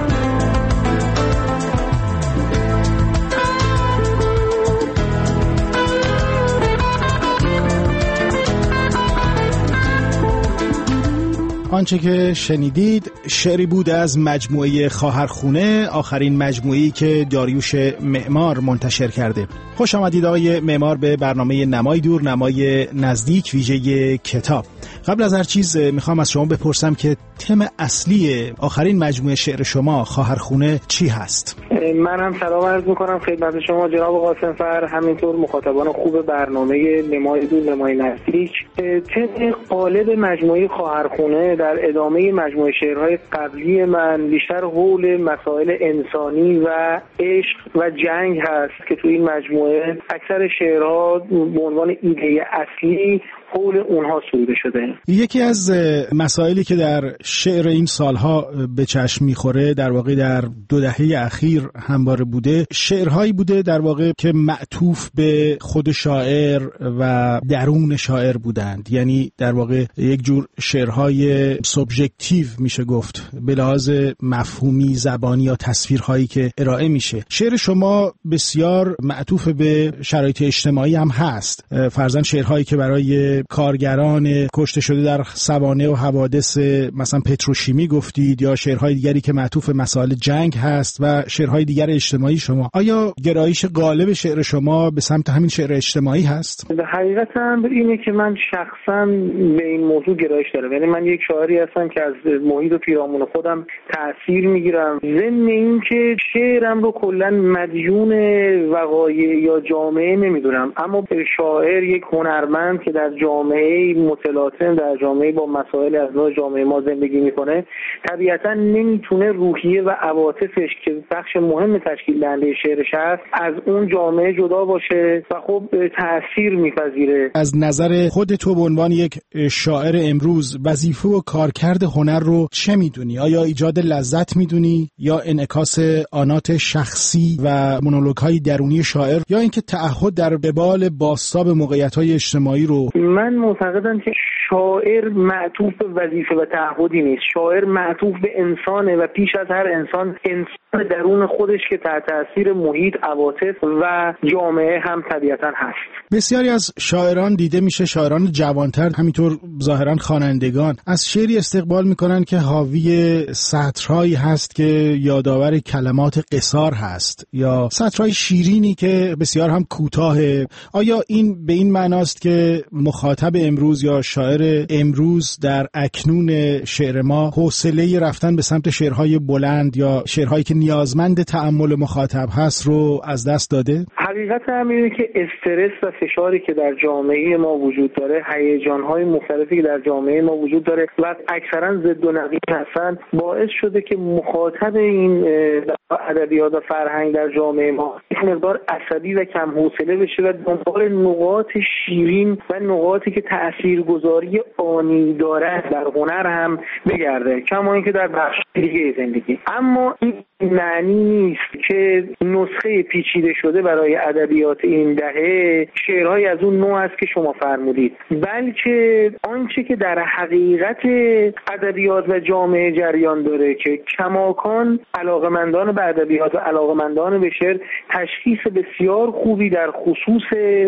آنچه که شنیدید شعری بود از مجموعه خواهرخونه، آخرین مجموعه‌ای که داریوش معمار منتشر کرده. خوش آمدید آقای معمار به برنامه نمای دور نمای نزدیک ویژه کتاب. قبل از هر چیز میخوام از شما بپرسم که تم اصلی آخرین مجموعه شعر شما خواهرخونه چی هست؟
من هم سلام عرض میکنم خدمت شما جناب قاسمفر، همینطور مخاطبان خوب برنامه نمای دور نمای نزدیک. تم قالب مجموعه خواهرخونه در ادامه مجموعه شعرهای قبلی من بیشتر حول مسائل انسانی و عشق و جنگ هست که تو این مجموعه اکثر شعرها به عنوان ایده اصلی قول اونها سروده شده.
یکی از مسائلی که در شعر این سالها به چشم میخوره در واقع در 2 دهه اخیر همواره بوده، شعرهایی بوده در واقع که معطوف به خود شاعر و درون شاعر بودند، یعنی در واقع یک جور شعرهای سوبژکتیو میشه گفت به لحاظ مفهومی، زبانی یا تصویرهایی که ارائه میشه. شعر شما بسیار معطوف به شرایط اجتماعی هم هست، فرضاً شعرهایی که برای کارگران کشته شده در سوانح و حوادث مثلا پتروشیمی گفتید، یا شعرهای دیگری که معطوف مسائل جنگ هست و شعرهای دیگر اجتماعی شما. آیا گرایش غالب شعر شما به سمت همین شعر اجتماعی هست؟
به حقیقت هم اینه که من شخصا به این موضوع گرایش دارم، یعنی من یک شاعری هستم که از محیط و پیرامون خودم تأثیر میگیرم، ضمن این که شعرم رو کلا مدیون وقایع یا جامعه نمیدونم، اما شاعر یک هنرمند که در جامعه متلاطم، در جامعه با مسائل از نوع جامعه ما زندگی میکنه، طبیعتا نمیتونه روحیه و عواطفش که بخش مهم تشکیل دهنده شعرش هست از اون جامعه جدا باشه و خب تأثیر میپذیره.
از نظر خود تو به عنوان یک شاعر امروز وظیفه و کارکرد هنر رو چه میدونی؟ آیا ایجاد لذت میدونی یا انعکاس آنات شخصی و مونولوگ‌های درونی شاعر، یا اینکه تعهد در قبال بازتاب موقعیت‌های اجتماعی رو؟
من معتقدم که شاعر معطوف به وظیفه و تعهدی نیست، شاعر معطوف به انسانه و پیش از هر انسان درون خودش که تحت تاثیر محیط، عواطف و جامعه هم طبیعتا هست.
بسیاری از شاعران دیده میشه، شاعران جوانتر همینطور ظاهرا خوانندگان، از شعری استقبال میکنن که حاوی سطرهایی هست که یادآور کلمات قصار هست یا سطرهای شیرینی که بسیار هم کوتاهه. آیا این به این معناست که مخاطب امروز یا شاعر امروز در اکنون شعر ما حوصله رفتن به سمت شعرهای بلند یا شعرهایی که نیازمند تأمل مخاطب هست رو از دست داده؟
حقیقت همینه که استرس و فشاری که در جامعه ما وجود داره، هیجان‌های مختلفی که در جامعه ما وجود داره و اکثرا ضد و نقیض هستن، باعث شده که مخاطب این ادبیات و فرهنگ در جامعه ما یک مقدار عصبی و کم حوصله بشه و دنبال نقاط شیرین و نقاطی که تاثیرگذاری آنی داره در هنر هم بگرده، کما اینکه در بخش دیگه زندگی. اما این معنی نیست که نسخه پیچیده شده برای ادبیات این دهه شعرهای از اون نوع است که شما فرمودید، بلکه آنچه که در حقیقت ادبیات و جامعه جریان داره که کماکان علاقمندان به ادبیات و علاقمندان به شعر تشخیص بسیار خوبی در خصوص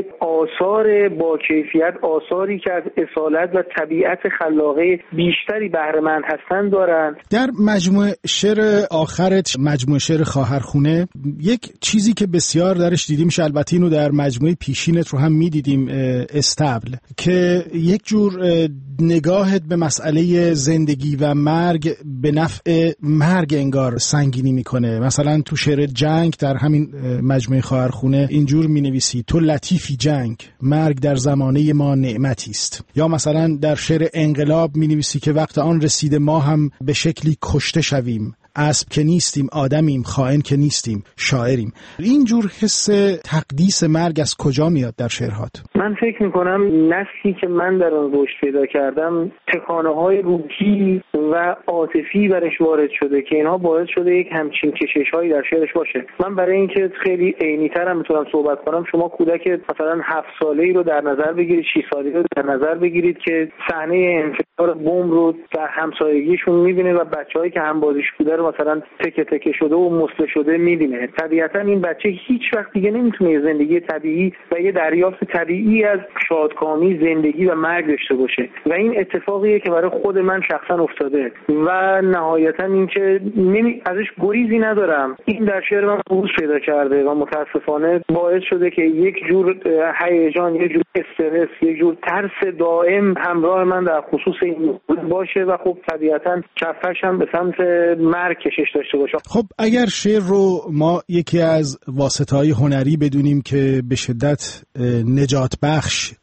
آثار با کیفیت، آثاری که از اصالت و طبیعت خلاقه بیشتری بهره مند هستند دارند.
در مجموعه شعر آخرت، مجموعه شعر خواهرخونه، یک چیزی که بسیار درش دیدیم میشه، البته اینو در مجموعه پیشینت رو هم میدیدیم، استبل، که یک جور نگاهت به مسئله زندگی و مرگ به نفع مرگ انگار سنگینی میکنه. مثلا تو شعر جنگ در همین مجموعه خواهرخونه اینجور مینویسی: تو لطیفی جنگ، مرگ در زمانه ما نعمتی است. یا مثلا در شعر انقلاب مینویسی که وقت آن رسیده ما هم به شکلی کشته شویم، اسب که نیستیم آدمیم، خائن که نیستیم شاعریم. اینجور حس تقدیس مرگ از کجا میاد در شعرهات؟
من فکر میکنم نسلی که من در اون رشد پیدا کردم تکانه‌های روحی و عاطفی برش وارد شده که اینها باعث شده یک همچین کشش‌هایی در شعرش باشه. من برای اینکه خیلی عینی‌ترم میتونم صحبت کنم، شما کودک مثلا 7 ساله‌ای رو در نظر بگیرید، 6 ساله‌ای رو در نظر بگیرید که صحنه انفجار بمب رو در همسایگیشون می‌بینه و بچه‌هایی که همبازیش بوده مثلا تکه تکه شده و مسله شده می‌بینه. طبیعتاً این بچه هیچ وقت دیگه نمیتونه یه زندگی طبیعی و یه دریافت طبیعی از شادکامی، زندگی و مرگ داشته باشه و این اتفاقیه که برای خود من شخصا افتاده و نهایتاً این که ازش گریزی ندارم. این در شعر من بروز پیدا کرده و متاسفانه باعث شده که یک جور هیجان، یک جور استرس، یک جور ترس دائم همراه من در خصوص این باشه و خب طبیعتاً کفش هم به سمت مرگ کشش داشته باشه.
خب اگر شعر رو ما یکی از واسطه‌های هنری بدونیم که به شدت نجات بخش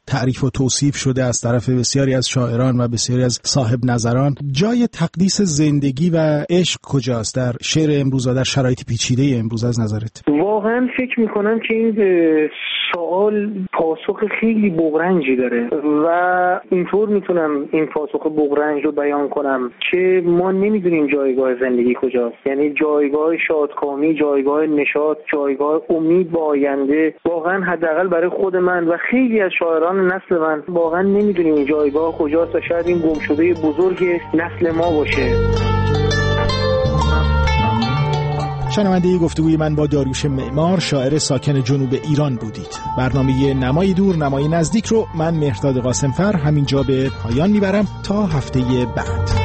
تعریف و توصیف شده از طرف بسیاری از شاعران و بسیاری از صاحب نظران. جای تقدیس زندگی و عشق کجاست در شعر امروز و در شرایط پیچیده امروز از نظرت؟
واقعا فکر میکنم که این سوال پاسخ خیلی بغرنجی داره و اینطور میتونم این پاسخ بغرنج رو بیان کنم که ما نمیدونیم جایگاه زندگی کجاست. یعنی جایگاه شادکامی، جایگاه نشاط، جایگاه امید به آینده، واقعا حداقل برای خود من و خیلی از شاعران نسل من واقعا نمیدونیم این جایگاه کجاست و شاید این گمشده بزرگ نسل ما باشه.
شنونده گفتگوی من با داریوش معمار، شاعر ساکن جنوب ایران بودید. برنامه نمای دور نمای نزدیک رو من مهرداد قاسمفر همینجا به پایان میبرم تا هفته بعد.